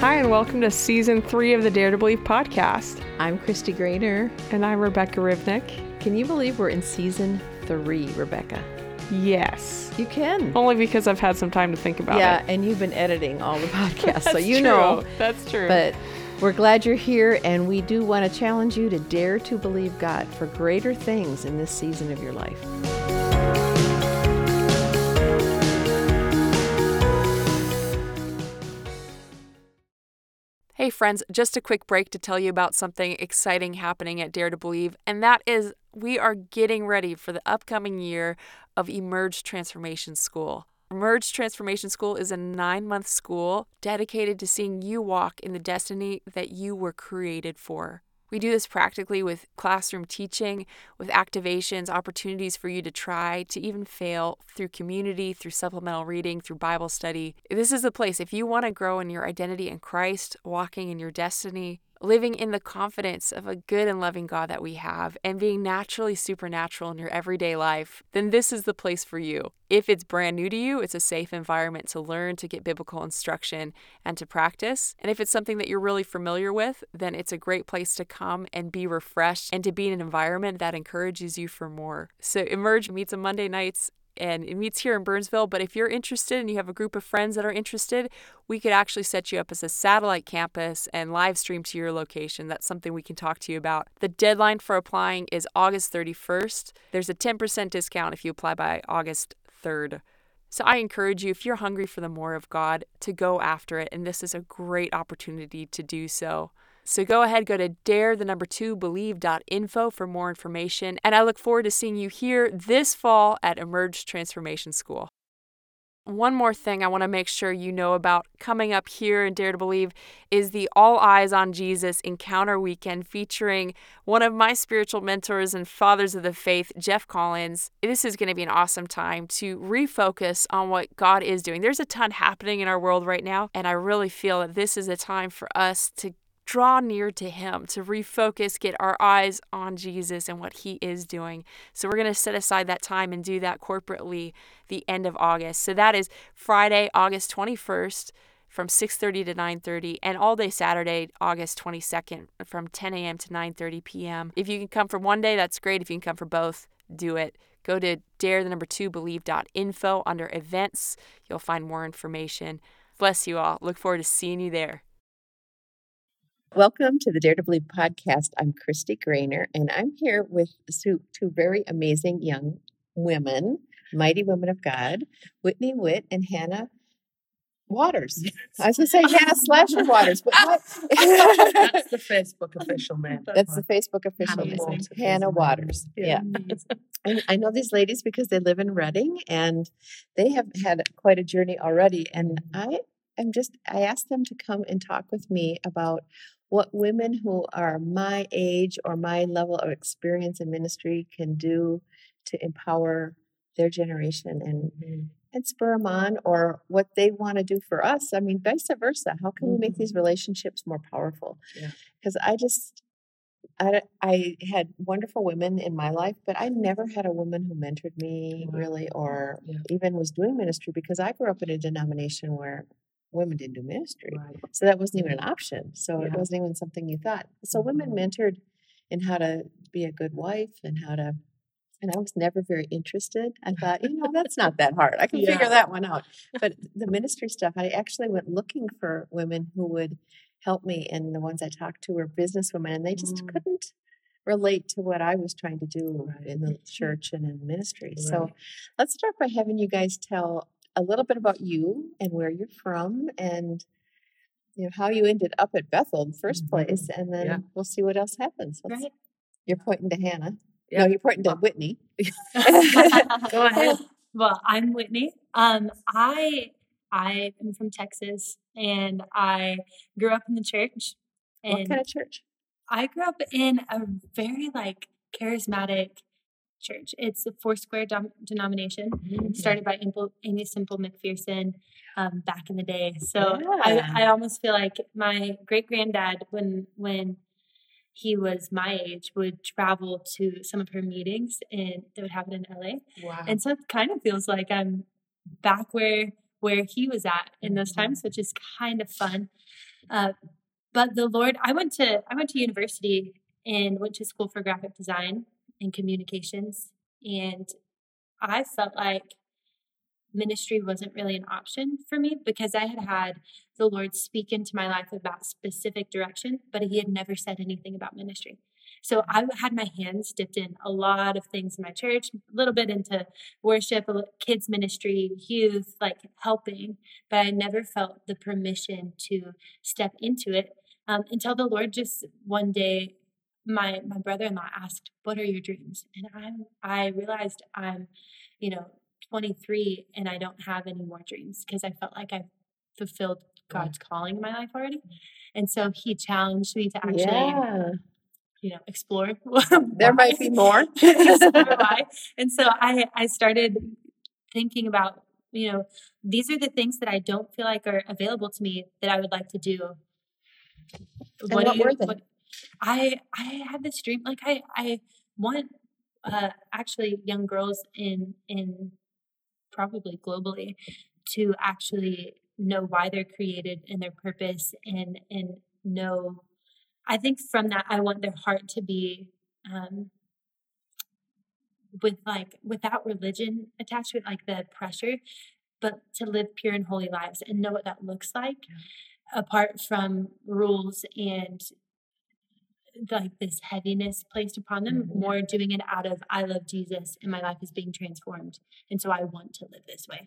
Hi, and welcome to Season 3 of the Dare to Believe podcast. I'm Christy Grainer. And I'm Rebecca Rivnick. Can you believe we're in Season 3, Rebecca? Yes. You can. Only because I've had some time to think about it. Yeah, and you've been editing all the podcasts, so you true. know. That's true. But we're glad you're here, and we do want to challenge you to dare to believe God for greater things in this season of your life. Hey friends, just a quick break to tell you about something exciting happening at Dare to Believe, and that is we are getting ready for the upcoming year of Emerge Transformation School. Emerge Transformation School is a 9-month school dedicated to seeing you walk in the destiny that you were created for. We do this practically with classroom teaching, with activations, opportunities for you to try, to even fail, through community, through supplemental reading, through Bible study. This is the place. If you want to grow in your identity in Christ, walking in your destiny, living in the confidence of a good and loving God that we have, and being naturally supernatural in your everyday life, then this is the place for you. If it's brand new to you, it's a safe environment to learn, to get biblical instruction, and to practice. And if it's something that you're really familiar with, then it's a great place to come and be refreshed and to be in an environment that encourages you for more. So Emerge meets on Monday nights, and it meets here in Burnsville, but if you're interested and you have a group of friends that are interested, we could actually set you up as a satellite campus and live stream to your location. That's something we can talk to you about. The deadline for applying is August 31st. There's a 10% discount if you apply by August 3rd. So I encourage you, if you're hungry for the more of God, to go after it, and this is a great opportunity to do so. So go ahead, go to dare2believe.info for more information, and I look forward to seeing you here this fall at Emerge Transformation School. One more thing I want to make sure you know about coming up here in Dare to Believe is the All Eyes on Jesus Encounter Weekend featuring one of my spiritual mentors and fathers of the faith, Jeff Collins. This is going to be an awesome time to refocus on what God is doing. There's a ton happening in our world right now, and I really feel that this is a time for us to draw near to Him, to refocus, get our eyes on Jesus and what He is doing. So we're going to set aside that time and do that corporately the end of August. So that is Friday, August 21st from 6:30 to 9:30, and all day Saturday, August 22nd from 10 a.m. to 9:30 p.m. If you can come for one day, that's great. If you can come for both, do it. Go to dare2believe.info under events. You'll find more information. Bless you all. Look forward to seeing you there. Welcome to the Dare to Believe podcast. I'm Christy Grainer, and I'm here with two very amazing young women, mighty women of God, Whitney Witt and Hannah Waters. I was going to say Hannah / Waters, but what? That's the Facebook official name. That's the Facebook official name. Hannah Waters. Yeah. And I know these ladies because they live in Reading, and they have had quite a journey already. And I asked them to come and talk with me about what women who are my age or my level of experience in ministry can do to empower their generation and spur them on, or what they want to do for us. I mean, vice versa. How can we make these relationships more powerful? Because I had wonderful women in my life, but I never had a woman who mentored me really, or even was doing ministry, because I grew up in a denomination where women didn't do ministry. Right. So that wasn't even an option. So it wasn't even something you thought. So women mentored in how to be a good wife and I was never very interested. I thought, that's not that hard. I can figure that one out. But the ministry stuff, I actually went looking for women who would help me. And the ones I talked to were businesswomen, and they just couldn't relate to what I was trying to do in the church and in ministry. Right. So let's start by having you guys tell a little bit about you and where you're from, and how you ended up at Bethel in the first place, and then we'll see what else happens. Right. You're pointing to Hannah. Yep. No, you're pointing to Whitney. Go ahead. Well, I'm Whitney. I am from Texas, and I grew up in the church. And what kind of church? I grew up in a very charismatic church. It's a Foursquare denomination, started by Amy Semple McPherson back in the day. So I almost feel like my great granddad, when he was my age, would travel to some of her meetings, and they would happen in LA. Wow. And so it kind of feels like I'm back where he was at in those times, which is kind of fun. But the Lord, I went to university and went to school for graphic design and communications, and I felt like ministry wasn't really an option for me because I had the Lord speak into my life about specific direction, but he had never said anything about ministry. So I had my hands dipped in a lot of things in my church, a little bit into worship, kids ministry, youth, like helping, but I never felt the permission to step into it until the Lord just one day, my brother-in-law asked, "What are your dreams?" And I realized I'm, 23 and I don't have any more dreams because I felt like I've fulfilled God's calling in my life already. And so he challenged me to actually, explore. There might be more. Explore why. And so I started thinking about, these are the things that I don't feel like are available to me that I would like to do. What were they? I had this dream, like I want actually young girls in probably globally to actually know why they're created and their purpose and know. I think from that I want their heart to be without religion attached to it, like the pressure, but to live pure and holy lives and know what that looks like apart from rules and like this heaviness placed upon them, more doing it out of I love Jesus and my life is being transformed. And so I want to live this way.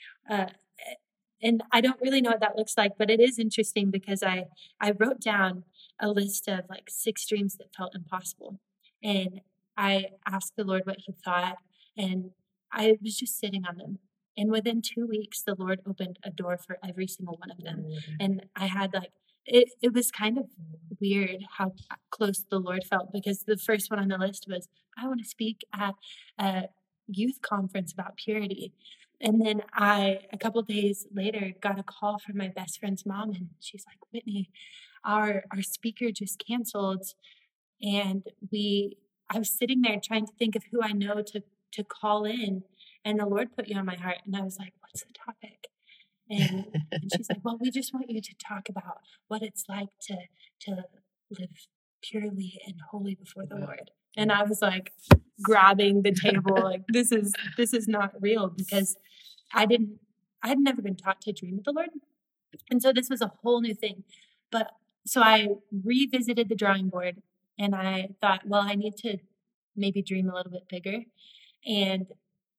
And I don't really know what that looks like, but it is interesting because I wrote down a list of like 6 dreams that felt impossible. And I asked the Lord what he thought, and I was just sitting on them. And within 2 weeks, the Lord opened a door for every single one of them. And I had like, it was kind of weird how close the Lord felt because the first one on the list was, I want to speak at a youth conference about purity. And then a couple of days later, got a call from my best friend's mom, and she's like, Whitney, our speaker just canceled. And I was sitting there trying to think of who I know to call in, and the Lord put you on my heart. And I was like, what's the topic? And she's like, well, we just want you to talk about what it's like to live purely and holy before the Lord. And I was like grabbing the table, like this is not real because I had never been taught to dream of the Lord. And so this was a whole new thing. But so I revisited the drawing board and I thought, well, I need to maybe dream a little bit bigger. And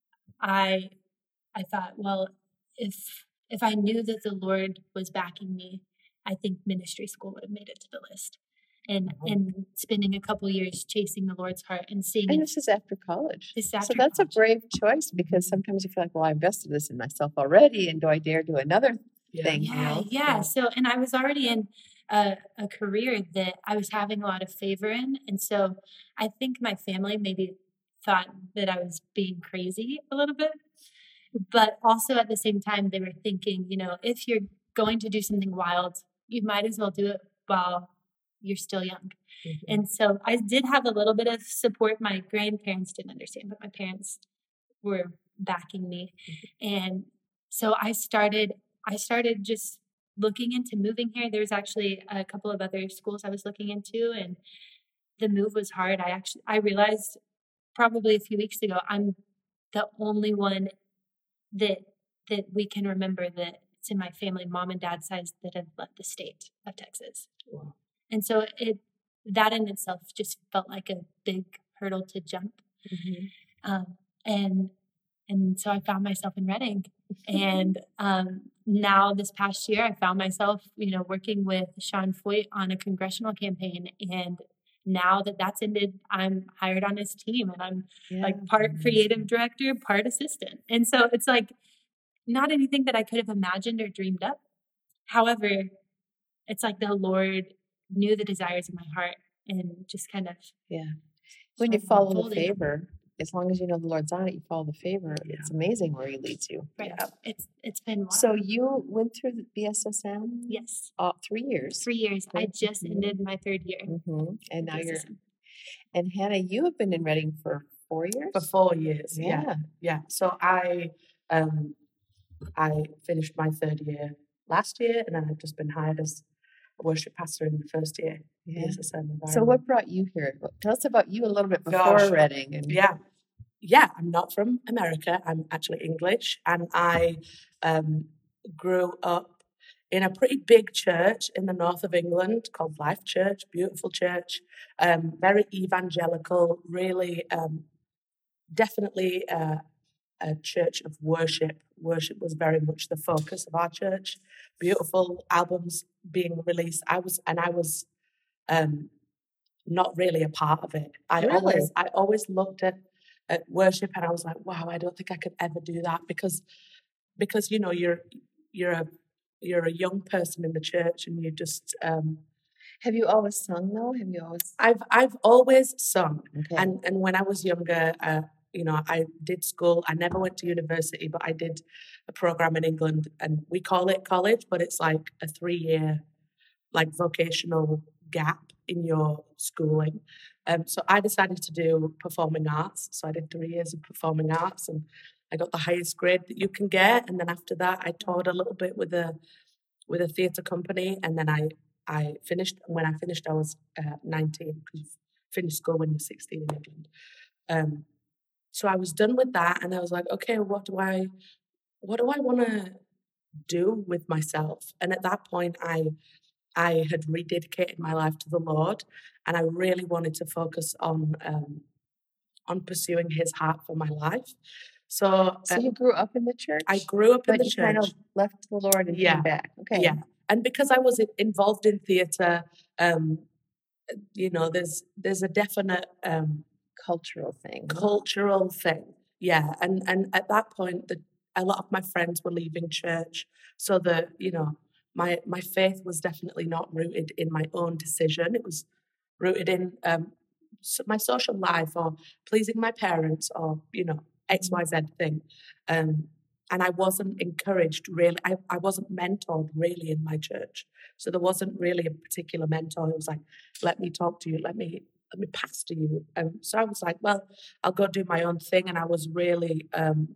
I thought, well, if I knew that the Lord was backing me, I think ministry school would have made it to the list. And spending a couple years chasing the Lord's heart and seeing. And this is after college. So that's a brave choice because sometimes you feel like, well, I invested this in myself already, and do I dare do another thing? Yeah. So, and I was already in a career that I was having a lot of favor in, and so I think my family maybe thought that I was being crazy a little bit, but also at the same time they were thinking, if you're going to do something wild, you might as well do it while you're still young. And so I did have a little bit of support. My grandparents didn't understand, but my parents were backing me. And so I started just looking into moving here. There's actually a couple of other schools I was looking into, and the move was hard. I realized probably a few weeks ago, I'm the only one that we can remember that it's in my family, mom and dad's sides, that have left the state of Texas. Wow. And so that in itself just felt like a big hurdle to jump. And so I found myself in Redding. And now this past year, I found myself, working with Sean Foyt on a congressional campaign. And now that that's ended, I'm hired on his team, and I'm like part creative director, part assistant. And so it's like not anything that I could have imagined or dreamed up. However, it's like the Lord knew the desires of my heart and just kind of when you follow the favor, as long as you know the Lord's on it, you follow the favor. It's amazing where he leads you. Right. It's been wild. So you went through the BSSM? Yes. 3 years. 3 years. I just ended my 3rd year. And now and Hannah, you have been in Redding for 4 years? For 4 years. Yeah. So I finished my 3rd year last year, and then I've just been hired as worship pastor in the first year. Yeah. BSSM environment. So what brought you here? Tell us about you a little bit before Gosh. Reading. And Yeah, I'm not from America. I'm actually English, and I grew up in a pretty big church in the north of England called Life Church, beautiful church, very evangelical, really definitely a church of worship. Worship was very much the focus of our church. Beautiful albums being released. I was not really a part of it. I always looked at worship and I was like, wow, I don't think I could ever do that because you know you're a young person in the church and you just have you always sung though? Have you always? I've always sung, Okay. and when I was younger, you know, I did school. I never went to university, but I did a program in England, and we call it college, but it's like a 3-year, like vocational gap in your schooling. So I decided to do performing arts. So I did 3 years of performing arts, and I got the highest grade that you can get. And then after that, I toured a little bit with a theatre company, and then I finished. When I finished, I was 19 because you finish school when you're 16 in England. So I was done with that, and I was like, okay, what do I want to do with myself? And at that point, I had rededicated my life to the Lord, and I really wanted to focus on pursuing His heart for my life. So you grew up in the church? I grew up in the you church. Kind of left the Lord and came back. Okay. Yeah, and because I was involved in theatre, you know, there's a definite cultural thing. Yeah, and at that point, a lot of my friends were leaving church, so that you know. My faith was definitely not rooted in my own decision. It was rooted in my social life or pleasing my parents or, you know, XYZ thing. And I wasn't encouraged really. I wasn't mentored really in my church. So there wasn't really a particular mentor who was like, let me talk to you, let me pastor you. So I was like, well, I'll go do my own thing. And I was really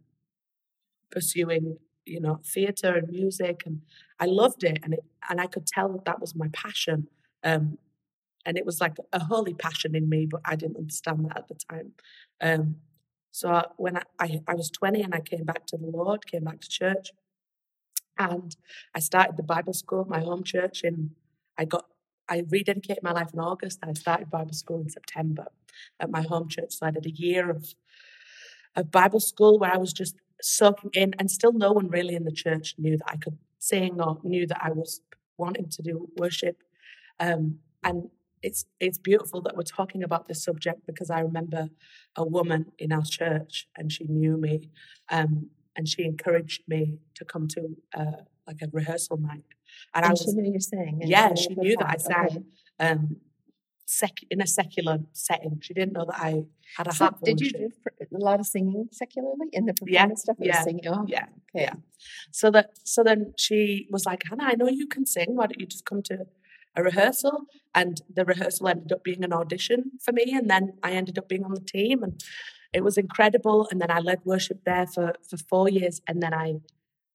pursuing, you know, theatre and music, and I loved it, and I could tell that was my passion, and it was like a holy passion in me, but I didn't understand that at the time. So when I was 20 and I came back to the Lord, came back to church, and I started the Bible school at my home church, and I rededicated my life in August, and I started Bible school in September at my home church. So I did a year of Bible school where I was just soaking in, and still no one really in the church knew that I could sing or knew that I was wanting to do worship. And it's beautiful that we're talking about this subject, because I remember a woman in our church, and she knew me, and she encouraged me to come to like a rehearsal night. And she knew you sang. Yeah, she knew that I sang. Okay. In a secular setting. She didn't know that I had a heart for Did worship. you do a lot of singing secularly in the performance stuff? Yeah, singing? Oh, yeah, okay. Yeah. So then she was like, Hannah, I know you can sing. Why don't you just come to a rehearsal? And the rehearsal ended up being an audition for me, and then I ended up being on the team, and it was incredible. And then I led worship there for 4 years, and then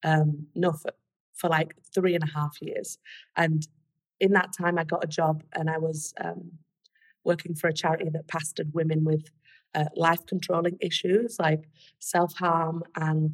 for like 3.5 years. And in that time, I got a job, and I was working for a charity that pastored women with life-controlling issues like self-harm and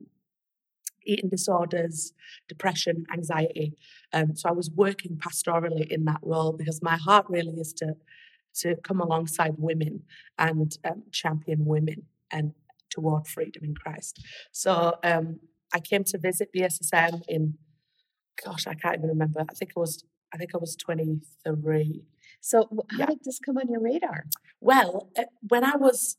eating disorders, depression, anxiety. So I was working pastorally in that role, because my heart really is to come alongside women and champion women and toward freedom in Christ. So I came to visit BSSM in, gosh, I can't even remember. I think I was 23. So how did this come on your radar? Well, when I was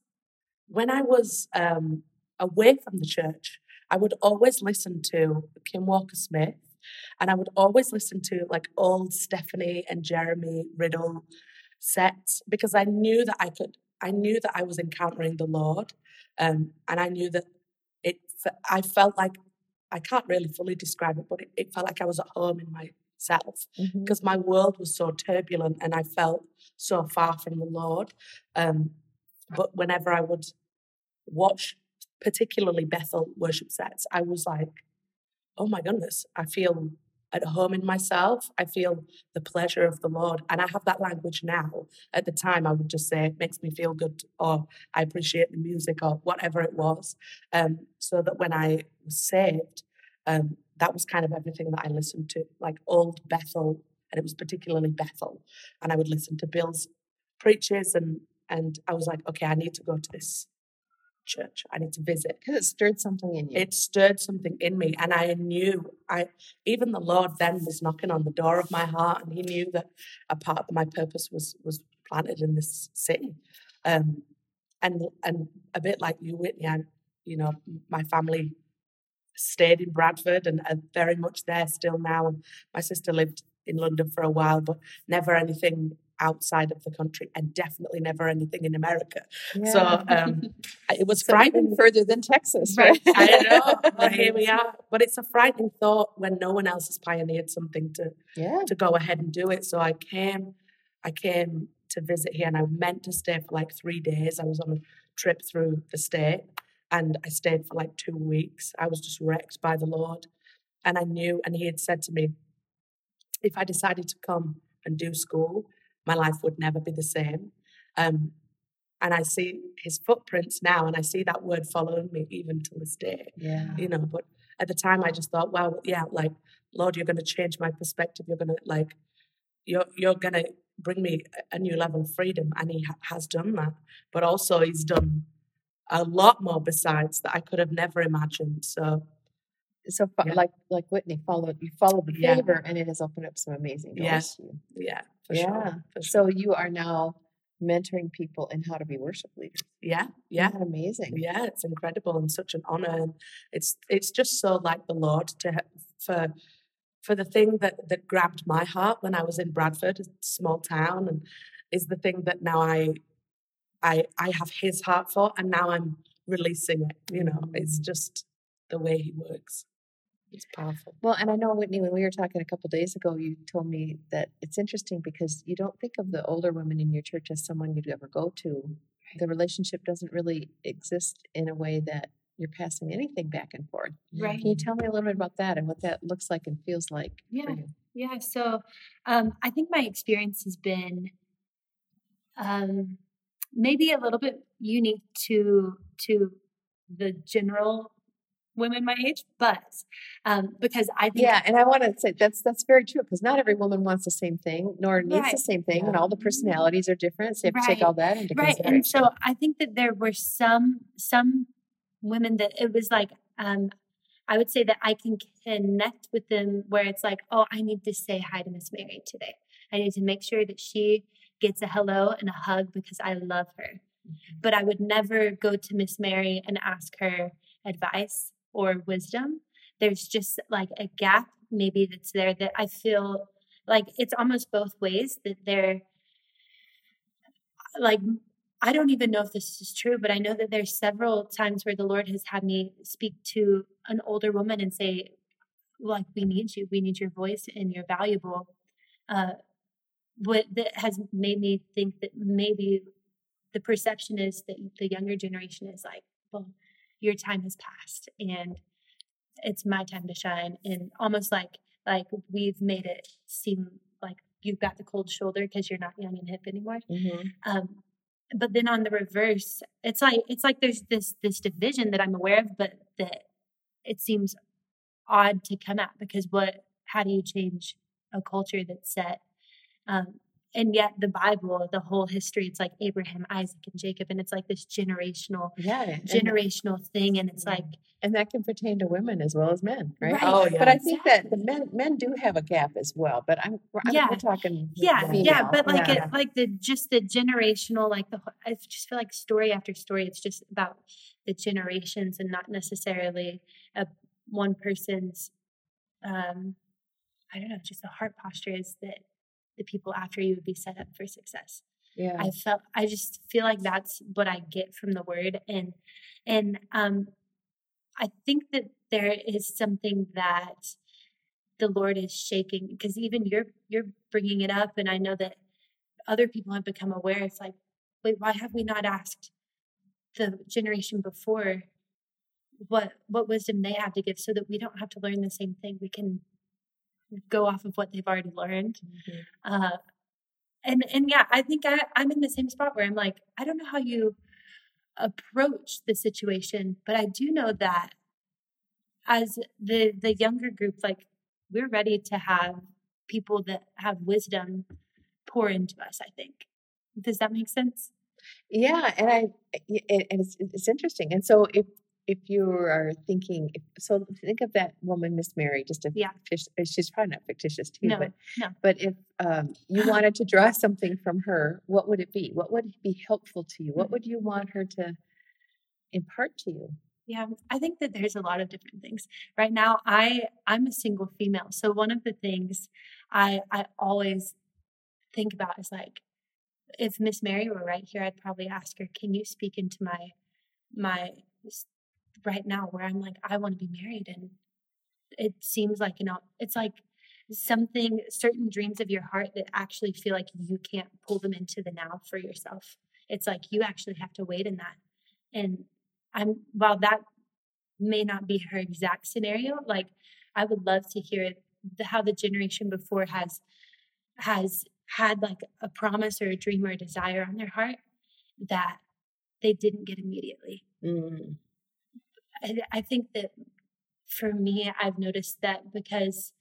away from the church, I would always listen to Kim Walker-Smith, and I would always listen to like old Stephanie and Jeremy Riddle sets, because I knew that I was encountering the Lord, and I knew that I felt like, I can't really fully describe it, but it felt like I was at home in myself, because my world was so turbulent and I felt so far from the Lord. But whenever I would watch particularly Bethel worship sets, I was like, oh my goodness, I feel at home in myself. I feel the pleasure of the Lord. And I have that language now. At the time, I would just say it makes me feel good, or I appreciate the music, or whatever it was. So that when I was saved, that was kind of everything that I listened to, like old Bethel, and it was particularly Bethel. And I would listen to Bill's preaches, and I was like, okay, I need to go to this church. I need to visit. Because it stirred something in you. It stirred something in me, and I knew even the Lord then was knocking on the door of my heart, and He knew that a part of my purpose was planted in this city. And a bit like you, Whitney, my family stayed in Bradford and are very much there still now. And my sister lived in London for a while, but never anything outside of the country, and definitely never anything in America. Yeah. So it was So even frightening. further than Texas, right? I know, but here we are. But it's a frightening thought when no one else has pioneered something to go ahead and do it. So I came to visit here, and I meant to stay for like 3 days. I was on a trip through the state, and I stayed for like 2 weeks. I was just wrecked by the Lord. And I knew, and He had said to me, if I decided to come and do school, my life would never be the same. And I see His footprints now, and I see that word following me even to this day. Yeah. But at the time I just thought, wow, yeah, like, Lord, you're going to change my perspective. You're going to you're going to bring me a new level of freedom. And He has done that. But also He's done a lot more besides that I could have never imagined. So like Whitney, you followed the Yeah. favor, and it has opened up some amazing doors Yes. to you. yeah, for Yeah. sure. For So sure. you are now mentoring people in how to be worship leaders. Yeah. Isn't that amazing? Yeah, it's incredible and such an honor, and it's just so like the Lord for the thing that grabbed my heart when I was in Bradford, a small town, and is the thing that now I have His heart for, and now I'm releasing it. It's just the way He works. It's powerful. Well, and I know, Whitney, when we were talking a couple days ago, you told me that it's interesting because you don't think of the older women in your church as someone you'd ever go to. The relationship doesn't really exist in a way that you're passing anything back and forth. Right. Can you tell me a little bit about that and what that looks like and feels like for you? Yeah. So I think my experience has been maybe a little bit unique to the general women my age, but because I think Yeah, and I want to say that's very true, because not every woman wants the same thing, nor needs the Right. same thing, and all the personalities are different. So you have to take Right. all that into right. consideration. And so I think that there were some women that it was like I would say that I can connect with them where it's like, oh, I need to say hi to Miss Mary today. I need to make sure that she gets a hello and a hug because I love her. But I would never go to Miss Mary and ask her advice or wisdom. There's just like a gap maybe that's there that I feel like it's almost both ways, that they're like, I don't even know if this is true, but I know that there's several times where the Lord has had me speak to an older woman and say, like, we need you. We need your voice, and you're valuable. What that has made me think that maybe the perception is that the younger generation is like, well, your time has passed and it's my time to shine. And almost like we've made it seem like you've got the cold shoulder because you're not young and hip anymore. But then on the reverse, it's like there's this division that I'm aware of, but that it seems odd to come at, because how do you change a culture that's set? And yet the Bible, the whole history, it's like Abraham, Isaac, and Jacob, and it's like this generational thing, and it's like, and that can pertain to women as well as men, right? Right. Oh, yeah. But I think that the men do have a gap as well. But we're talking female. but like the generational, like I just feel like story after story, it's just about the generations and not necessarily one person's. I don't know, just the heart posture is that the people after you would be set up for success. Yeah. I just feel like that's what I get from the word. And I think that there is something that the Lord is shaking, because even you're bringing it up. And I know that other people have become aware. It's like, wait, why have we not asked the generation before what wisdom they have to give, so that we don't have to learn the same thing? We can go off of what they've already learned. Mm-hmm. And yeah, I think I'm in the same spot where I'm like, I don't know how you approach the situation, but I do know that as the younger group, like we're ready to have people that have wisdom pour into us, I think. Does that make sense? Yeah, and it's interesting. And so if you are thinking, so think of that woman, Miss Mary, just a Yeah. she's probably not fictitious to you, No. but if you wanted to draw something from her, what would it be? What would be helpful to you? What would you want her to impart to you? Yeah, I think that there's a lot of different things. Right now, I'm a single female, so one of the things I always think about is like, if Miss Mary were right here, I'd probably ask her, "Can you speak into my right now where I'm like, I want to be married?" And it seems like, it's like certain dreams of your heart that actually feel like you can't pull them into the now for yourself. It's like you actually have to wait in that. And while that may not be her exact scenario, like I would love to hear how the generation before has had like a promise or a dream or a desire on their heart that they didn't get immediately. Mm. I think that for me, I've noticed that because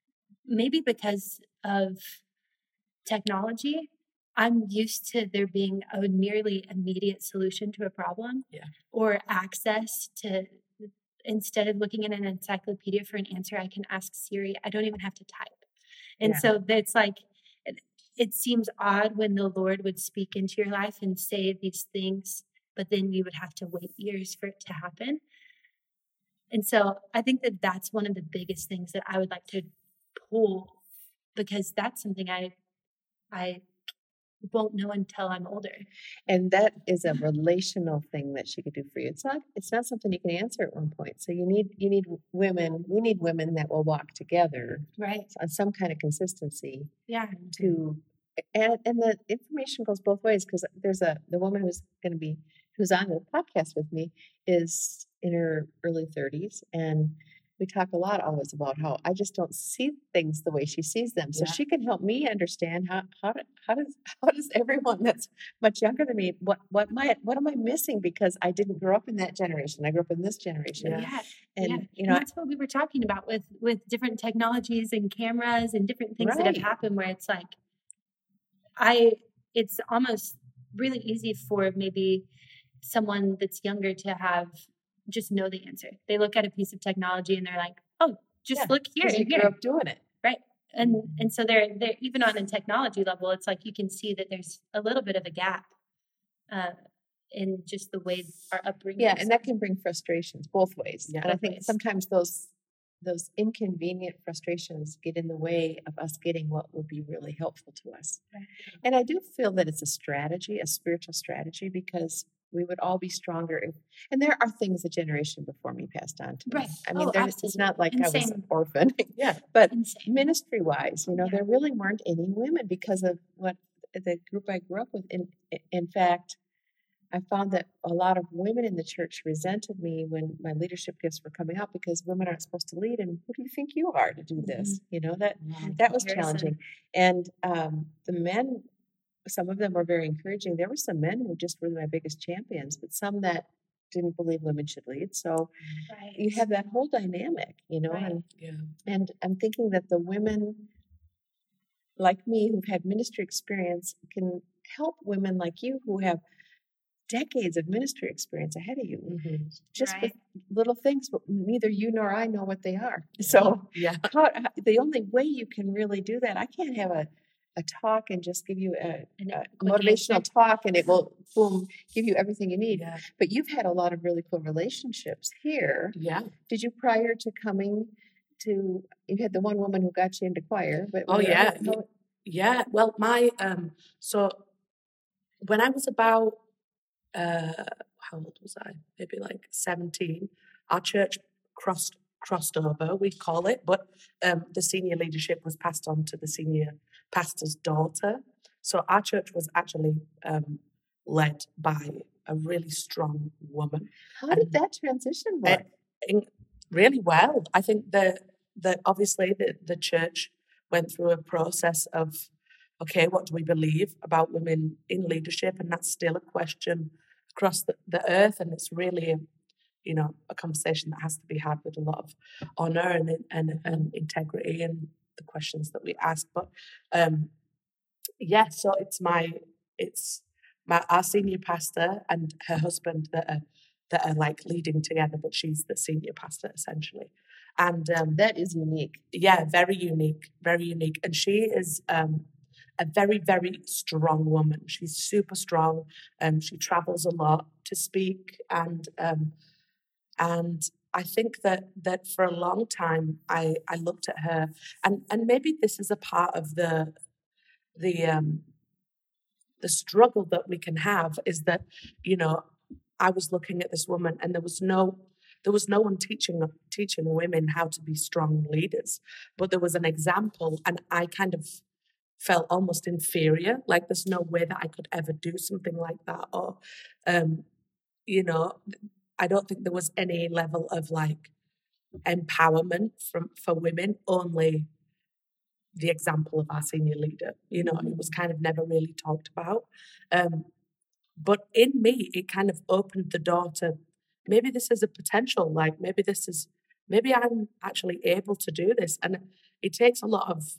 of technology, I'm used to there being a nearly immediate solution to a problem, or access to, instead of looking at an encyclopedia for an answer, I can ask Siri. I don't even have to type. And so that's like, it seems odd when the Lord would speak into your life and say these things, but then you would have to wait years for it to happen. And so I think that that's one of the biggest things that I would like to pull, because that's something I won't know until I'm older. And that is a relational thing that she could do for you. It's not something you can answer at one point. So we need women that will walk together, right, on some kind of consistency. Yeah. And the information goes both ways, because there's the woman who's on the podcast with me is in her early 30s, and we talk a lot always about how I just don't see things the way she sees them. So she can help me understand how does everyone that's much younger than me, what am I missing, because I didn't grow up in that generation. I grew up in this generation. And that's what we were talking about with different technologies and cameras and different things that have happened, where it's like it's almost really easy for maybe someone that's younger to just know the answer. They look at a piece of technology and they're like, "Oh, just look here." You grew up doing it, right? And so they're even on a technology level, it's like you can see that there's a little bit of a gap in just the way our upbringing. Yeah, and that can bring frustrations both ways. Yeah, and I think sometimes those inconvenient frustrations get in the way of us getting what would be really helpful to us. Right. And I do feel that it's a spiritual strategy, because we would all be stronger and there are things the generation before me passed on to me. Right. I mean, it's not like I was an orphan. Yeah. But ministry wise, there really weren't any women because of what the group I grew up with. In fact, I found that a lot of women in the church resented me when my leadership gifts were coming out, because women aren't supposed to lead, and who do you think you are to do this? That was challenging. And the men, some of them were very encouraging. There were some men who just were my biggest champions, but some that didn't believe women should lead. So you have that whole dynamic, and I'm thinking that the women like me who've had ministry experience can help women like you who have decades of ministry experience ahead of you, just with little things, but neither you nor I know what they are. So the only way you can really do that, I can't have a talk and just give you a motivational talk and it will give you everything you need. But you've had a lot of really cool relationships here. Did you, prior to coming to, you had the one woman who got you into choir, but well, my so when I was about how old was I? Maybe like 17. Our church crossed over, we call it, but the senior leadership was passed on to the senior pastor's daughter. So our church was actually led by a really strong woman. How did that transition work? Really well. I think that obviously the church went through a process of, okay, what do we believe about women in leadership? And that's still a question across the earth. And it's really, a conversation that has to be had with a lot of honor and integrity and the questions that we ask. But so it's our senior pastor and her husband that are like leading together, but she's the senior pastor essentially. And that is unique. Yeah, very unique. And she is a very, very strong woman. She's super strong. She travels a lot to speak, and I think that for a long time I looked at her, and maybe this is a part of the struggle that we can have, is that I was looking at this woman, and there was no one teaching women how to be strong leaders, but there was an example, and I kind of felt almost inferior, like there's no way that I could ever do something like that, or I don't think there was any level of like empowerment for women, only the example of our senior leader. It was kind of never really talked about. But in me, it kind of opened the door to, maybe this is a potential, like maybe I'm actually able to do this. And it takes a lot of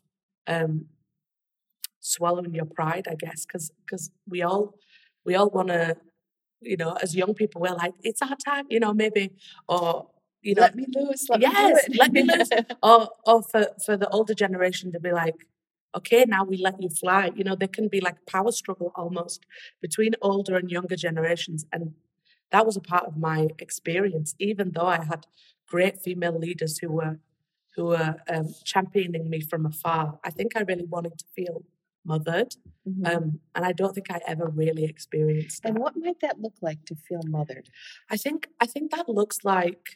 swallowing your pride, I guess, because we all want to, as young people, we're like, it's our time, maybe, or, let me loose. Let me lose. Or for the older generation to be like, okay, now we let you fly. There can be like power struggle almost between older and younger generations. And that was a part of my experience, even though I had great female leaders who were championing me from afar. I think I really wanted to feel mothered. And I don't think I ever really experienced that. And what might that look like, to feel mothered? I think that looks like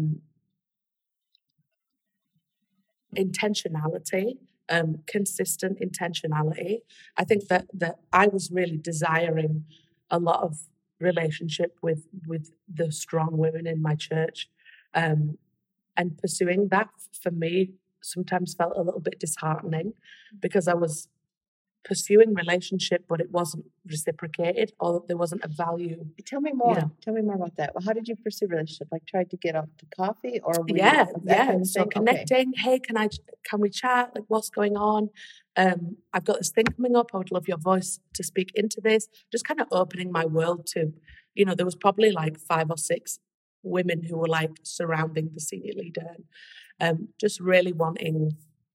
intentionality, consistent intentionality. I think that I was really desiring a lot of relationship with the strong women in my church, and pursuing that for me sometimes felt a little bit disheartening, because I was pursuing relationship, but it wasn't reciprocated, or there wasn't a value. Tell me more. Tell me more about that. Well, how did you pursue relationship? Like, tried to get out to coffee, or kind of so connecting. Okay. Hey, can we chat? Like, what's going on? I've got this thing coming up. I would love your voice to speak into this. Just kind of opening my world to, there was probably like 5 or 6 women who were like surrounding the senior leader, and just really wanting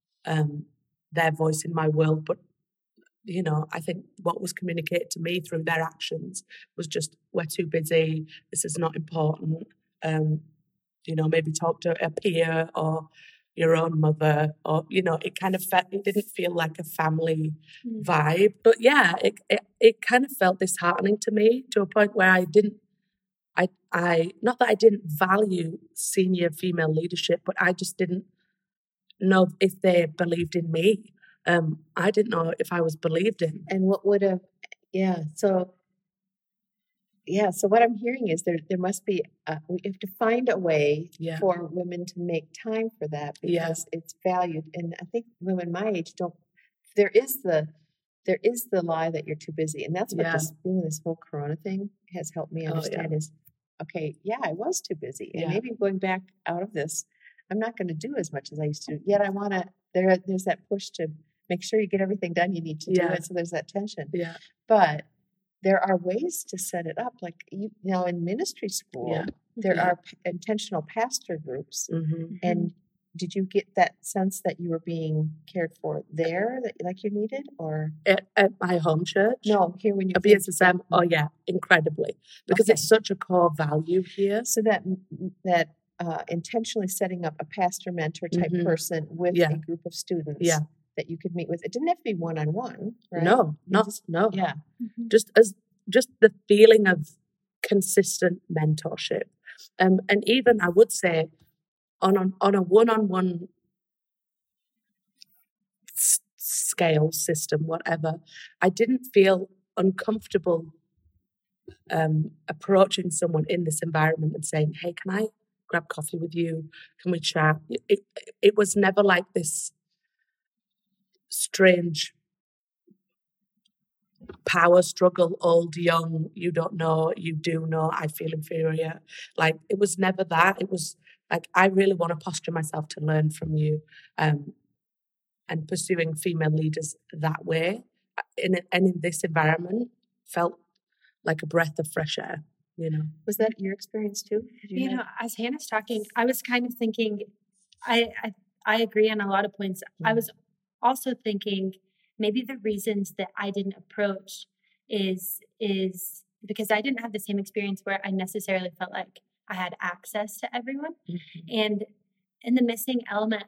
their voice in my world, but I think what was communicated to me through their actions was just, we're too busy, this is not important, maybe talk to a peer or your own mother, or, it kind of it didn't feel like a family vibe. But yeah, it kind of felt disheartening to me, to a point where I not that I didn't value senior female leadership, but I just didn't know if they believed in me. I didn't know if I was believed in. And what would have, so what I'm hearing is there must be, we have to find a way for women to make time for that, because it's valued. And I think women my age there is the lie that you're too busy. And that's what this whole Corona thing has helped me understand is, okay, I was too busy. And maybe going back out of this, I'm not going to do as much as I used to. Yet I want to, there's that push to make sure you get everything done you need to do it. So there's that tension. Yeah. But there are ways to set it up. Like, in ministry school, there are intentional pastor groups. And did you get that sense that you were being cared for there, that like you needed, or at my home church? No, here when you BSSM. Oh yeah, incredibly, because it's such a core value here. So that intentionally setting up a pastor mentor type person with a group of students that you could meet with. It didn't have to be one-on-one, right? No. Yeah. Just the feeling of consistent mentorship, and even I would say on a one-on-one scale system, whatever, I didn't feel uncomfortable approaching someone in this environment and saying, hey, can I grab coffee with you? Can we chat? It was never like this strange power struggle, old, young, you don't know, you do know, I feel inferior. Like, it was never that. It was like, I really want to posture myself to learn from you, and pursuing female leaders that way in this environment felt like a breath of fresh air, you know. Was that your experience too? You know, as Hannah's talking, I was kind of thinking, I agree on a lot of points. I was also thinking maybe the reasons that I didn't approach is because I didn't have the same experience where I necessarily felt like I had access to everyone. And in the missing element,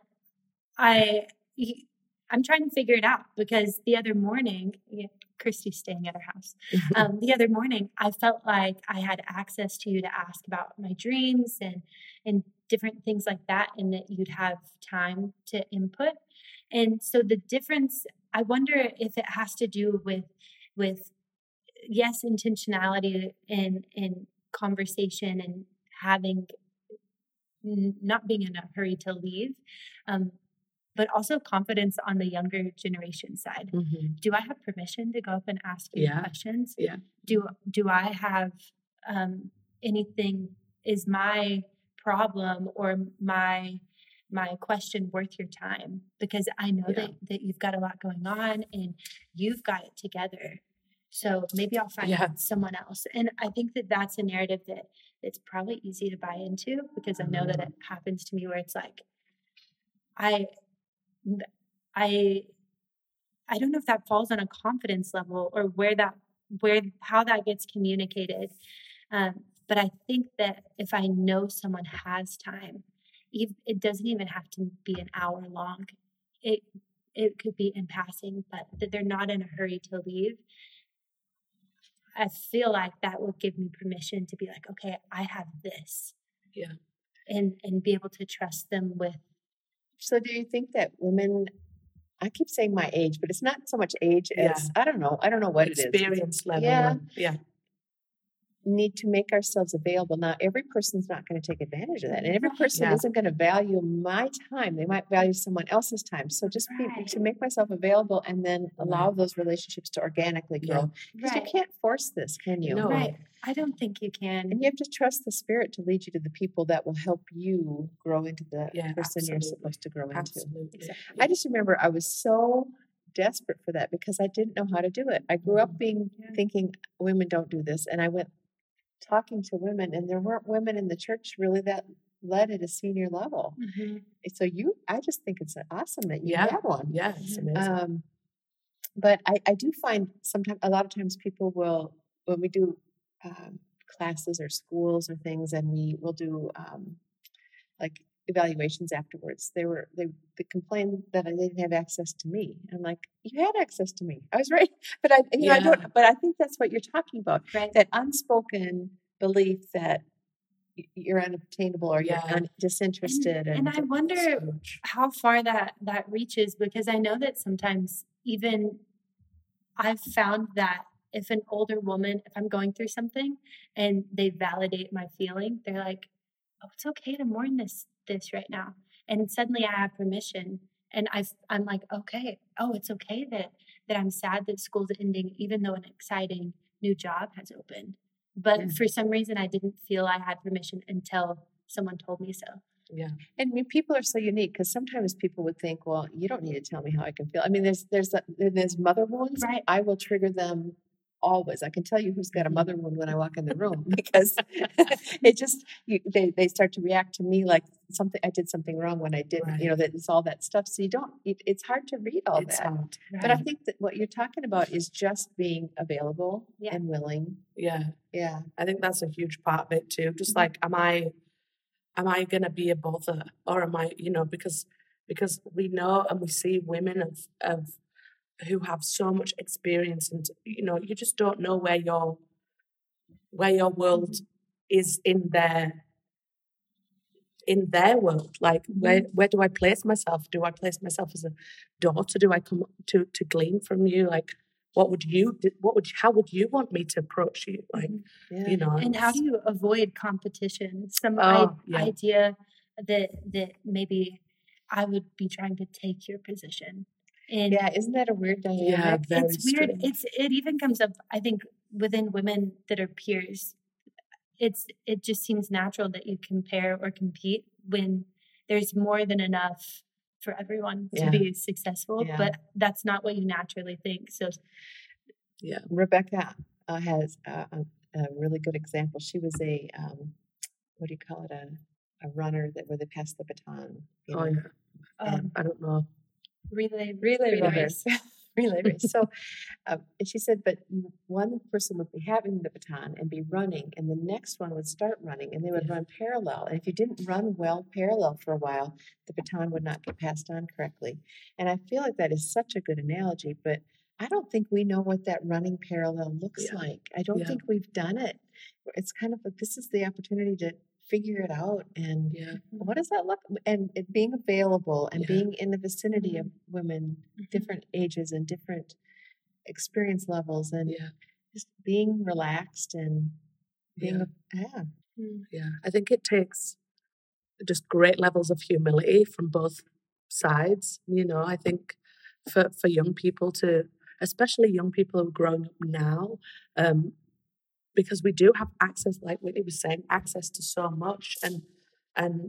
I'm trying to figure it out, because the other morning, Christy's staying at her house. The other morning, I felt like I had access to you to ask about my dreams and different things like that, and that you'd have time to input. And so the difference, I wonder if it has to do with yes, intentionality in conversation and having, not being in a hurry to leave, but also confidence on the younger generation side. Do I have permission to go up and ask you questions? Yeah. Do I have anything? Is my problem or my question worth your time? Because I know that you've got a lot going on and you've got it together. So maybe I'll find someone else. And I think that that's a narrative that it's probably easy to buy into, because I know that it happens to me, where it's like, I don't know if that falls on a confidence level or how that gets communicated. But I think that if I know someone has time, it doesn't even have to be an hour long. It could be in passing, but that they're not in a hurry to leave. I feel like that will give me permission to be like, okay, I have this. Yeah. And be able to trust them with. So do you think that women, I keep saying my age, but it's not so much age as, I don't know what it is. Experience level. Need to make ourselves available. Now, every person's not going to take advantage of that. And every person isn't going to value my time. They might value someone else's time. So just to make myself available and then allow those relationships to organically grow. Because you can't force this, can you? No. Right. I don't think you can. And you have to trust the Spirit to lead you to the people that will help you grow into the person you're supposed to grow into. Absolutely. Exactly. I just remember I was so desperate for that because I didn't know how to do it. I grew up thinking women don't do this. And I went talking to women, and there weren't women in the church really that led at a senior level. So I just think it's awesome that you have one. Yeah, it's amazing. But I do find a lot of times people will, when we do classes or schools or things, and we will do like evaluations afterwards, they complained that I didn't have access to me. I'm like, you had access to me. I was right, but I don't. But I think that's what you're talking about. Right. That unspoken belief that you're unobtainable or you're disinterested. And I wonder how far that reaches, because I know that sometimes even I've found that if an older woman, if I'm going through something and they validate my feeling, they're like, oh, it's okay to mourn this right now. And suddenly I have permission. And I'm like, okay, it's okay that I'm sad that school's ending, even though an exciting new job has opened. But for some reason, I didn't feel I had permission until someone told me so. Yeah. And people are so unique, because sometimes people would think, well, you don't need to tell me how I can feel. I mean, there's mother wounds. Right. I will trigger them always. I can tell you who's got a mother wound when I walk in the room, because it just, they start to react to me like I did something wrong when I didn't, that it's all that stuff. So it's hard to read all that. Hard. But I think that what you're talking about is just being available and willing. Yeah. Yeah. I think that's a huge part of it too. Just like, am I going to be a bother, or am I, because we know and we see women of who have so much experience, and you just don't know where your world is in their world. Like, where do I place myself? Do I place myself as a daughter? Do I come to glean from you? Like, how would you want me to approach you? Like, Yeah. you know, And how do you avoid competition? Some yeah. idea that maybe I would be trying to take your position. And Yeah, isn't that a weird dynamic? Yeah, very it's weird. strange. It even comes up, I think, within women that are peers. It just seems natural that you compare or compete when there's more than enough for everyone to Yeah. be successful, Yeah. but that's not what you naturally think. So Yeah. Rebecca has a really good example. She was a what do you call it? A runner where they pass the baton. You know? Yeah. I don't know. relay race. Relay race. So, and she said, but one person would be having the baton and be running, and the next one would start running, and they would run parallel. And if you didn't run well parallel for a while, the baton would not get passed on correctly. And I feel like that is such a good analogy, but I don't think we know what that running parallel looks like. I don't think we've done it. It's kind of like this is the opportunity to figure it out. And what does that look? And it being available and being in the vicinity of women, different ages and different experience levels, and just being relaxed and being I think it takes just great levels of humility from both sides. You know, I think for young people especially young people who are growing up now, because we do have access, like Whitney was saying, access to so much, and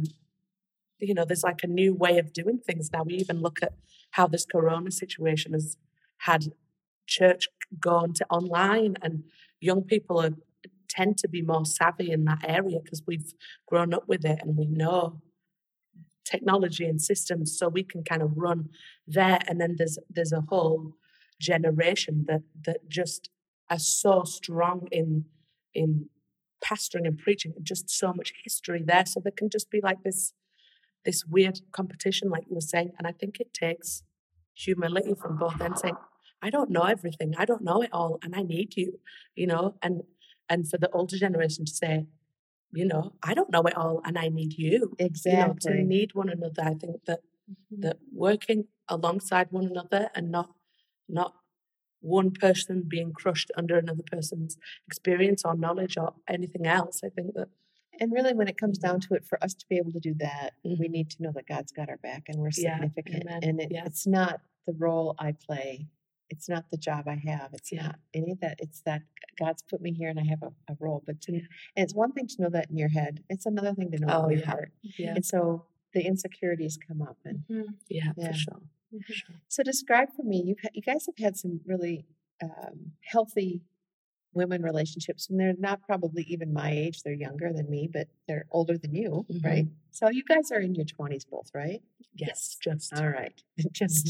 you know, there's like a new way of doing things now. We even look at how this corona situation has had church gone to online, and young people tend to be more savvy in that area because we've grown up with it and we know technology and systems, so we can kind of run there. And then there's a whole generation that just are so strong in pastoring and preaching, and just so much history there, so there can just be like this weird competition, like you were saying. And I think it takes humility from both ends, saying, I don't know everything, I don't know it all, and I need you, you know, and for the older generation to say, you know, I don't know it all and I need you. Exactly. You know, to need one another. I think that working alongside one another and not one person being crushed under another person's experience or knowledge or anything else. I think that. And really, when it comes down to it, for us to be able to do that, we need to know that God's got our back and we're significant. And it's not the role I play. It's not the job I have. It's not any of that. It's that God's put me here and I have a role. But and it's one thing to know that in your head. It's another thing to know in your heart. Yeah. And so the insecurities come up. And for sure. So describe for me, you guys have had some really healthy women relationships, and they're not probably even my age. They're younger than me, but they're older than you, right? So you guys are in your 20s both, right? Yes, just. All right. Just.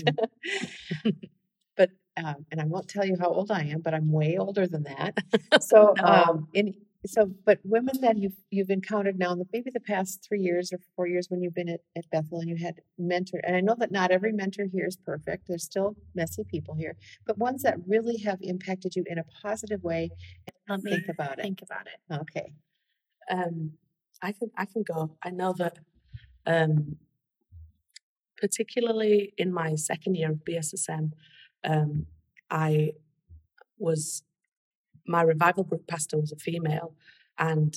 But, and I won't tell you how old I am, but I'm way older than that. So, but women that you've encountered now in maybe the past 3 years or 4 years when you've been at Bethel and you had mentor, and I know that not every mentor here is perfect. There's still messy people here, but ones that really have impacted you in a positive way. Let me think about it. Think about it. Okay. I can go. I know that particularly in my second year of BSSM, my revival group pastor was a female, and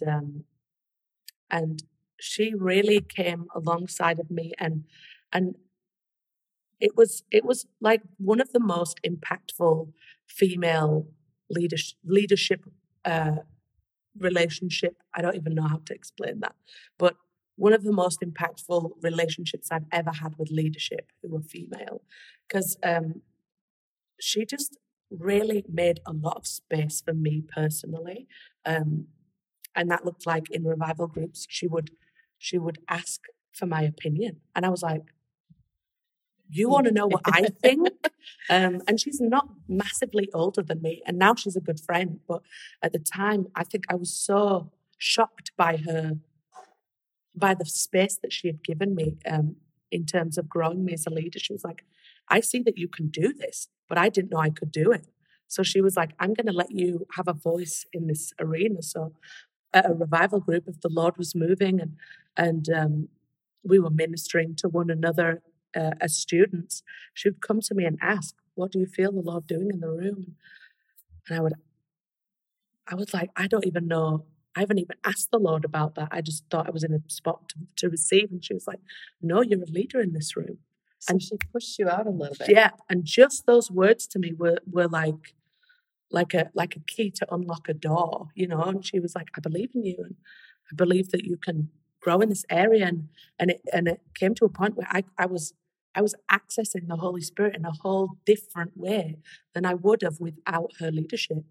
she really came alongside of me, and it was like one of the most impactful female leadership relationship. I don't even know how to explain that, but one of the most impactful relationships I've ever had with leadership who were female, because she just really made a lot of space for me personally, and that looked like in revival groups she would ask for my opinion, and I was like, you want to know what I think? And she's not massively older than me, and now she's a good friend, but at the time I think I was so shocked by the space that she had given me in terms of growing me as a leader. She was like, I see that you can do this, but I didn't know I could do it. So she was like, I'm going to let you have a voice in this arena. So at a revival group, if the Lord was moving and we were ministering to one another as students, she would come to me and ask, what do you feel the Lord doing in the room? And I was like, I don't even know. I haven't even asked the Lord about that. I just thought I was in a spot to receive. And she was like, no, you're a leader in this room. So she pushed you out a little bit. Yeah. And just those words to me were like a key to unlock a door, you know. And she was like, I believe in you, and I believe that you can grow in this area. And it came to a point where I was accessing the Holy Spirit in a whole different way than I would have without her leadership.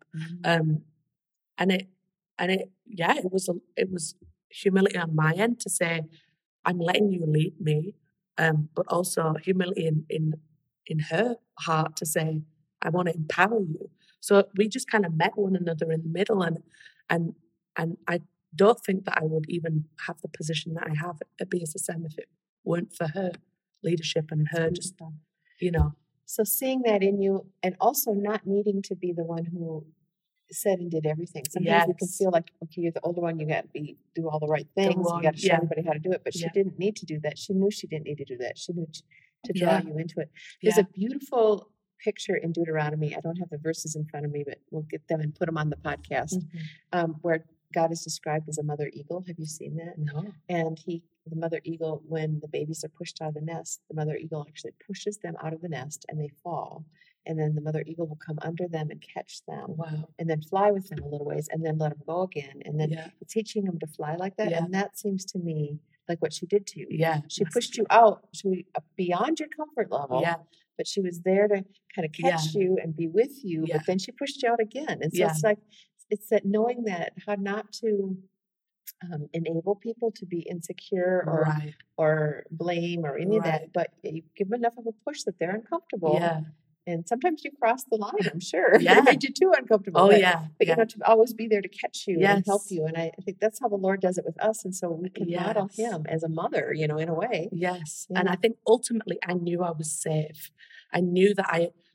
It was humility on my end to say, I'm letting you lead me, but also humility in her heart to say, I want to empower you. So we just kind of met one another in the middle, and I don't think that I would even have the position that I have at BSSM if it weren't for her leadership and her just, you know. So seeing that in you, and also not needing to be the one who said and did everything. Sometimes we can feel like, okay, you're the older one, you got to do all the right things. You got to show everybody how to do it. But she didn't need to do that. She knew she didn't need to do that. She knew to draw you into it. There's a beautiful picture in Deuteronomy. I don't have the verses in front of me, but we'll get them and put them on the podcast, where God is described as a mother eagle. Have you seen that? No. And the mother eagle, when the babies are pushed out of the nest, the mother eagle actually pushes them out of the nest and they fall. And then the mother eagle will come under them and catch them. Wow. And then fly with them a little ways and then let them go again. And then teaching them to fly like that. And that seems to me like what she did to you. Yeah. She pushed you out beyond your comfort level. Yeah. But she was there to kind of catch you and be with you. But then she pushed you out again. And so it's like, it's that knowing that how not to enable people to be insecure or blame or any of that, but you give them enough of a push that they're uncomfortable. Yeah. And sometimes you cross the line, I'm sure. Yeah. They made you too uncomfortable. Oh, but, yeah. But you know, to always be there to catch you and help Yes. you. And I think that's how the Lord does it with us. And so we can model him as a mother, you know, in a way. Yes. Yeah. And I think ultimately I knew I was safe. I knew that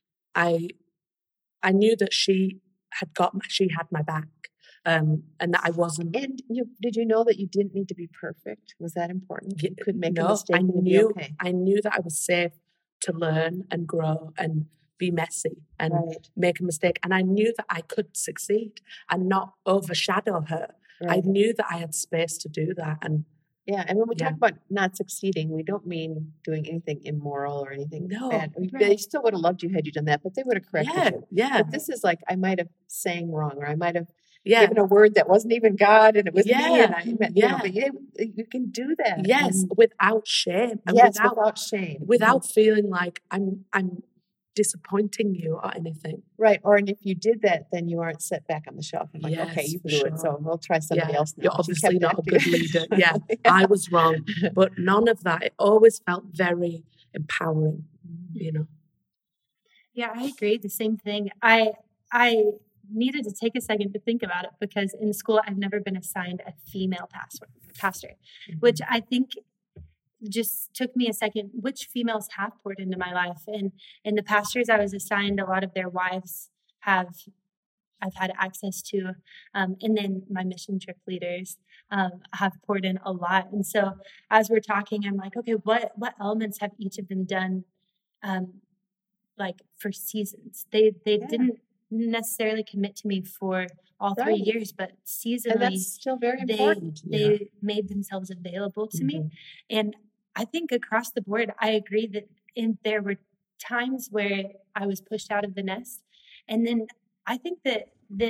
I knew that she had my back. And that I wasn't. And did you know that you didn't need to be perfect? Was that important? You could make a mistake and be okay. I knew that I was safe to learn and grow and be messy and make a mistake. And I knew that I could succeed and not overshadow her. I knew that I had space to do that. And when we talk about not succeeding, we don't mean doing anything immoral or anything bad. They still would have loved you had you done that, but they would have corrected you. Yeah. But this is like, I might have sang wrong, or I might have given a word that wasn't even God, and it was me, and I meant, but you can do that. Yes, without shame. And without shame. Without feeling like I'm disappointing you or anything. Right. Or if you did that, then you aren't set back on the shelf. I'm like, okay, you blew it, so we'll try somebody else now. You're obviously not a good leader. I was wrong. But none of that. It always felt very empowering, you know. Yeah, I agree. The same thing. I needed to take a second to think about it because in school I've never been assigned a female pastor, which I think just took me a second. Which females have poured into my life? And the pastors I was assigned, a lot of their wives I've had access to. And then my mission trip leaders have poured in a lot. And so as we're talking, I'm like, okay, what elements have each of them done like for seasons? They didn't necessarily commit to me for all 3 years, but seasonally, and that's still very important. They made themselves available to me. And I think across the board, I agree that there were times where I was pushed out of the nest. And then I think that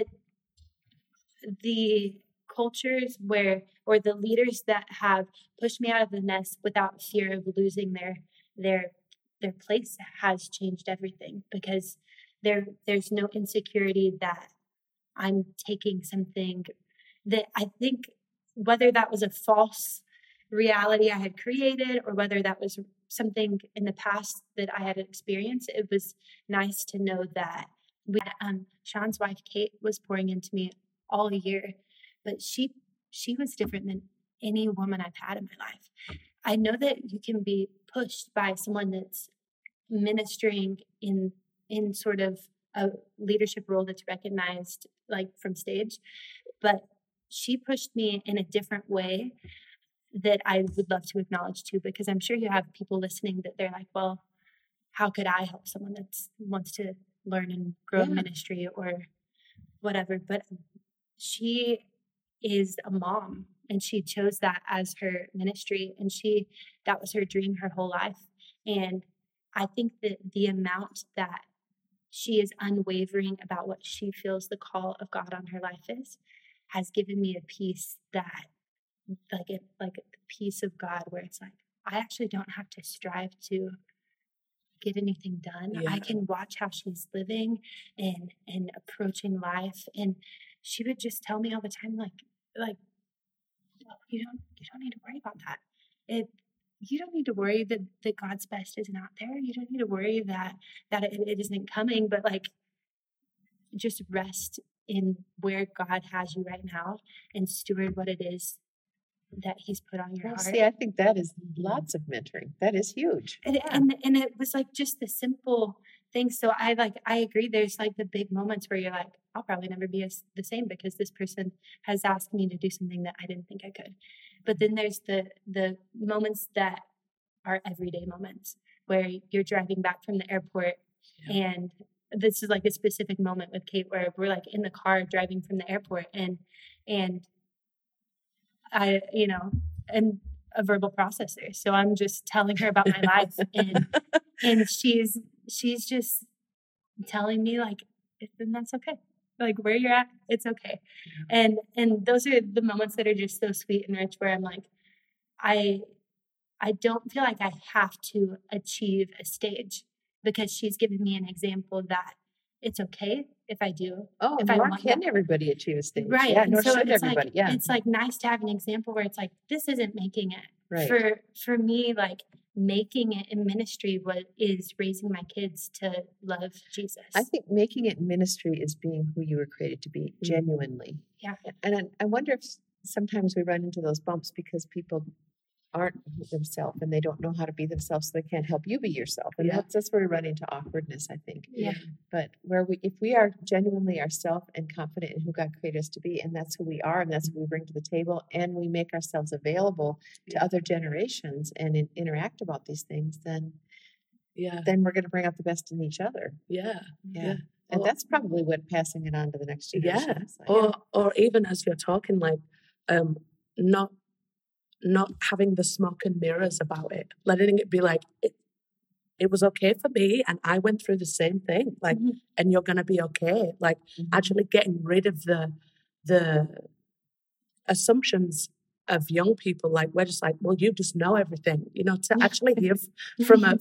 the cultures or the leaders that have pushed me out of the nest without fear of losing their place has changed everything, because there's no insecurity that I'm taking something that I think, whether that was a false reality I had created or whether that was something in the past that I had experienced, it was nice to know that Sean's wife, Kate, was pouring into me all year, but she was different than any woman I've had in my life. I know that you can be pushed by someone that's ministering in sort of a leadership role that's recognized like from stage, but she pushed me in a different way that I would love to acknowledge too, because I'm sure you have people listening that they're like, well, how could I help someone that wants to learn and grow in Yeah. ministry or whatever. But she is a mom, and she chose that as her ministry, and that was her dream her whole life. And I think that the amount that she is unwavering about what she feels the call of God on her life is has given me a peace that like the peace of God, where it's like I actually don't have to strive to get anything done. Yeah. I can watch how she's living and approaching life. And she would just tell me all the time, like you don't need to worry about that. You don't need to worry that God's best isn't out there. You don't need to worry that it isn't coming, but like just rest in where God has you right now and steward what it is that He's put on your Well, heart. see, I think that is lots of mentoring. That is huge. And it was like just the simple things. So I agree. There's like the big moments where you're like, I'll probably never be the same because this person has asked me to do something that I didn't think I could. But then there's the moments that are everyday moments where you're driving back from the airport, and this is like a specific moment with Kate where we're like in the car driving from the airport, and I, am a verbal processor. So I'm just telling her about my life, and she's just telling me like, then that's okay. Like where you're at, it's okay. And those are the moments that are just so sweet and rich where I'm like, I don't feel like I have to achieve a stage because she's given me an example that it's okay if I do. Oh, if I nor want can that. everybody achieve a stage. Right. Yeah, And nor so should it's everybody. like, Yeah. it's like nice to have an example where it's like, this isn't making it. Right. For me, like making it in ministry is raising my kids to love Jesus. I think making it in ministry is being who you were created to be, genuinely. Yeah. And I wonder if sometimes we run into those bumps because people aren't themselves and they don't know how to be themselves, so they can't help you be yourself. And that's where we run into awkwardness, I think. Yeah. But if we are genuinely ourselves and confident in who God created us to be, and that's who we are, and that's who we bring to the table, and we make ourselves available to other generations and interact about these things, then we're going to bring out the best in each other. Yeah. And that's probably what passing it on to the next generation is like. Or even as you're talking, like not having the smoke and mirrors about it, letting it be like it was okay for me and I went through the same thing, like and you're gonna be okay. Like actually getting rid of the assumptions of young people, like we're just like, well, you just know everything, to actually hear from a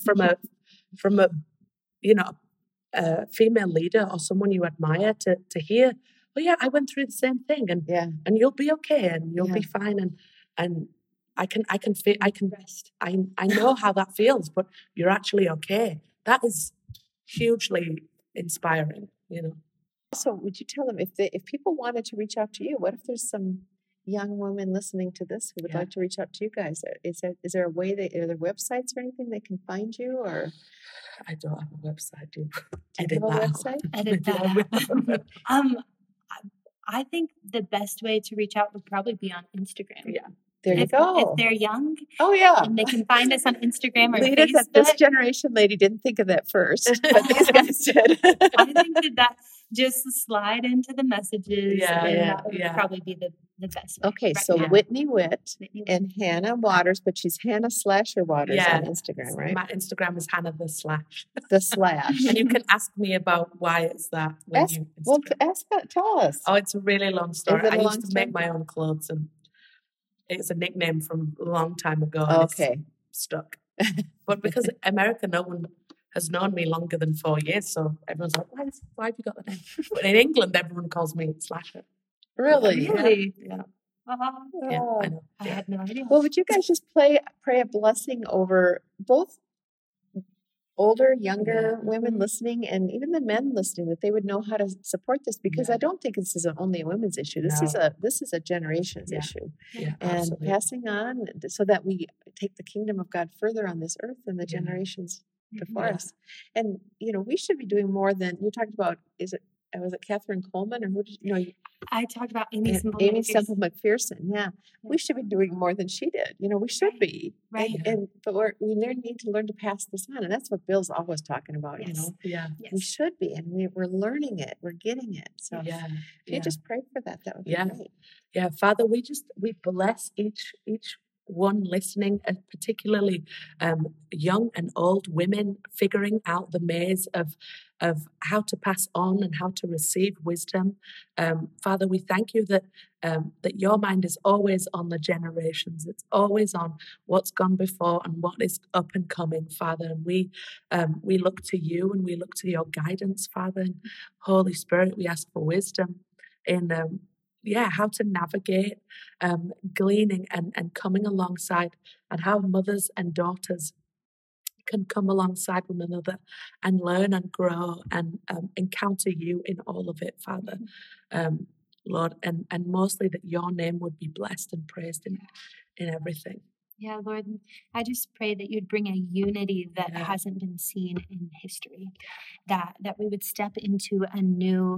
a female leader or someone you admire to hear, well, yeah, I went through the same thing and you'll be okay and you'll be fine and I can feel, rest. I know how that feels, but you're actually okay. That is hugely inspiring, Also, would you tell them if people wanted to reach out to you, what if there's some young women listening to this who would like to reach out to you guys? Is there a way are there websites or anything they can find you, or? I don't have a website. Do you have a website? Edit that out. I think the best way to reach out would probably be on Instagram. Yeah. There you go. If they're young, and they can find us on Instagram or Leaders Facebook. This generation lady didn't think of that first, but these guys did. I think that just slide into the messages. That would probably be the best way. Okay, so Whitney Witt and Hannah Waters, but she's Hannah Slasher Waters on Instagram, right? My Instagram is Hannah the Slash. The Slash. And you can ask me about why it's that. Tell us. Oh, it's a really long story. I used to story? make my own clothes, and it's a nickname from a long time ago. And it's stuck. But because America, no one has known me longer than 4 years, so everyone's like, why have you got that name? But in England, everyone calls me Slasher. Really? Yeah. Yeah, I know. I had no idea. Well, would you guys just pray a blessing over both older, younger women listening and even the men listening, that they would know how to support this, because I don't think this is only a women's issue. This is a generations issue. Yeah, and absolutely. passing on so that we take the kingdom of God further on this earth than the generations before us. And we should be doing more than you talked about. Is it was it Catherine Coleman or who did you know? I talked about Amy Semple Amy McPherson. Semple McPherson. Yeah, we should be doing more than she did. We should be. Right. But we need to learn to pass this on, and that's what Bill's always talking about. Yes. Yeah. We should be, and we're learning it. We're getting it. So Yeah. if you just pray for that would be Yeah. great. Yeah, Father, we bless each one listening, and particularly young and old women figuring out the maze of how to pass on and how to receive wisdom. Father, we thank you that that your mind is always on the generations. It's always on what's gone before and what is up and coming, Father. And we look to you and we look to your guidance, Father. And Holy Spirit, we ask for wisdom in how to navigate gleaning and coming alongside, and how mothers and daughters can come alongside one another and learn and grow and encounter you in all of it, Father. Lord, and mostly that your name would be blessed and praised in everything. Yeah, Lord, I just pray that you'd bring a unity that hasn't been seen in history, that we would step into a new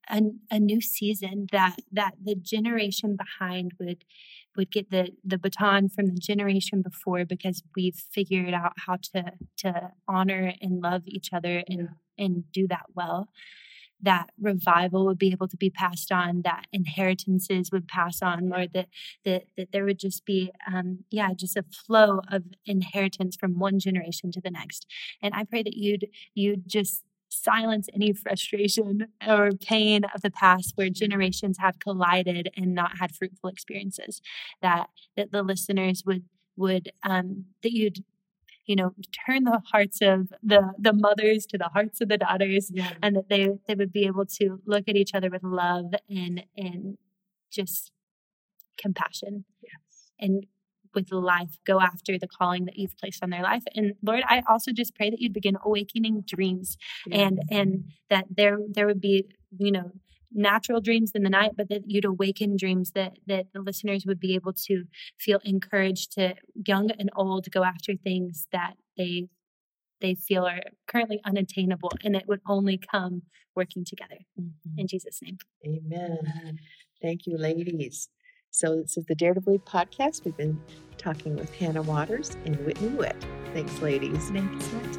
season, that the generation behind would get the baton from the generation before, because we've figured out how to honor and love each other and do that well. That revival would be able to be passed on, that inheritances would pass on, Lord, that there would just be, just a flow of inheritance from one generation to the next. And I pray that you'd just silence any frustration or pain of the past where generations have collided and not had fruitful experiences, that the listeners would that you'd turn the hearts of the mothers to the hearts of the daughters, and that they would be able to look at each other with love and just compassion, and with life go after the calling that you've placed on their life. And Lord, I also just pray that you'd begin awakening dreams, and that there would be natural dreams in the night, but that you'd awaken dreams, that the listeners would be able to feel encouraged to, young and old, go after things that they feel are currently unattainable, and it would only come working together. In Jesus' name. Amen. Thank you, ladies. So this is the Dare to Believe podcast. We've been talking with Hannah Waters and Whitney Witt. Thanks, ladies. Thank you so much.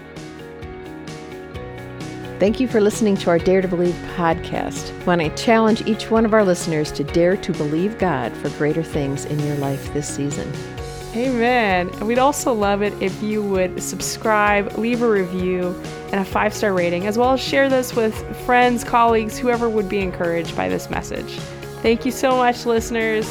Thank you for listening to our Dare to Believe podcast. I want to challenge each one of our listeners to dare to believe God for greater things in your life this season. Amen. And we'd also love it if you would subscribe, leave a review, and a 5-star rating, as well as share this with friends, colleagues, whoever would be encouraged by this message. Thank you so much, listeners.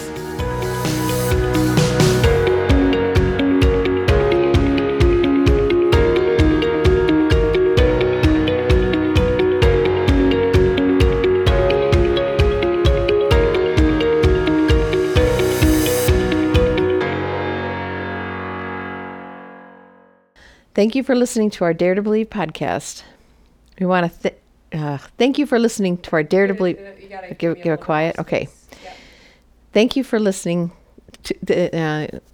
Thank you for listening to our Dare to Believe podcast. We want to thank you for listening to our Dare to Believe. Give a quiet. Okay. Yeah. Thank you for listening to